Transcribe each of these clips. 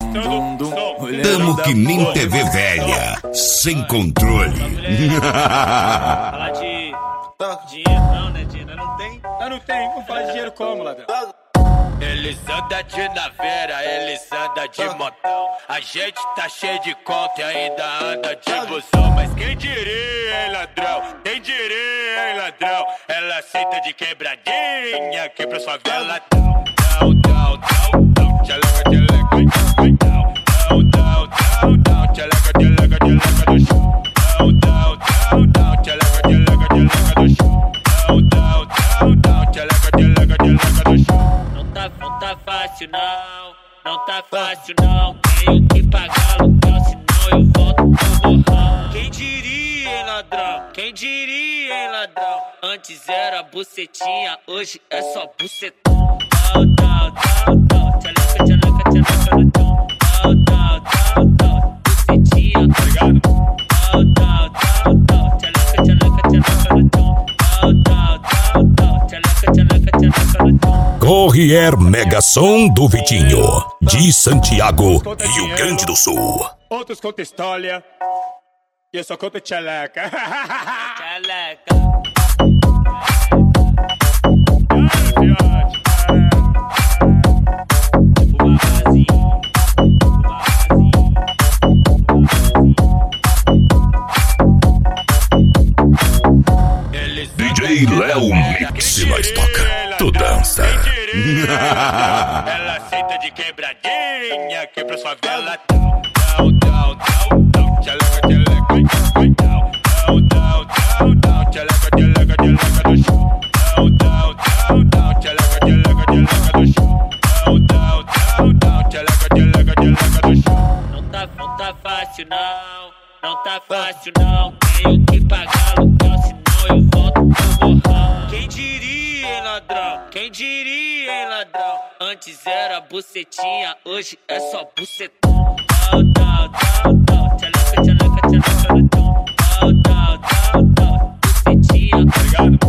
Tamo que nem TV velha, sem controle. Falar de dinheiro não, né, Dina? Não tem? Não tem. Vamos falar de dinheiro como, ladrão? Eles andam de naveira, eles andam de montão. A gente tá cheio de conta e ainda anda de busão. Mas quem diria, hein, ladrão? Quem diria, hein, ladrão? Ela aceita de quebradinha, quebra sua vela. Tcheleca, tcheleca, tcheleca do chão. Tcheleca, tcheleca do chão. Tcheleca, tcheleca do chão. Não tá fácil não tá fácil não. Tenho que pagar aluguel, senão eu volto pro morrão. Quem diria, hein, ladrão? Quem diria, hein, ladrão? Antes era bucetinha, hoje é só bucetão. Tcheleca, tcheleca, tcheleca no chão. Bucetinha, tá ligado? Tcheleca, tcheleca, tcheleca no chão. Tcheleca, tcheleca, tcheleca no chão. Corrier Mega Som do Vitinho, de Santiago, Rio Grande do Sul. Outros contam história e eu só conto tcheleca. Tcheleca. DJ Léo Mix, nós toca, tu dança. Ela aceita de quebradinha, quebra sua vela. Tcheleca, tcheleca, tcheleca, tcheleca do chão. Tcheleca, tcheleca, tcheleca do chão. Tcheleca, tcheleca, tcheleca do chão. Não tá fácil não tá fácil não. Tenho que pagar aluguel, senão eu volto pro morrão. Quem diria, hein, ladrão? Quem diria, hein, ladrão? Antes era bucetinha, hoje é só bucetão. Tcheleca, tcheleca, tcheleca no chão. Bucetinha, tá ligado?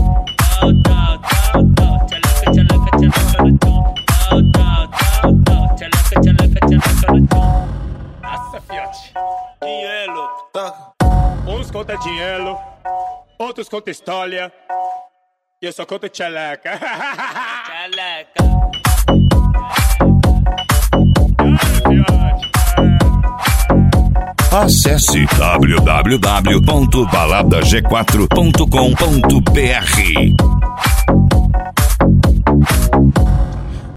Tcheleca, tcheleca, tcheleca no chão. Tcheleca, tcheleca, tcheleca no chão. Nossa, fiote. Dinheiro. Uns contam dinheiro, outros contam história e eu só conto tcheleca. Tcheleca. Acesse www.baladag4.com.br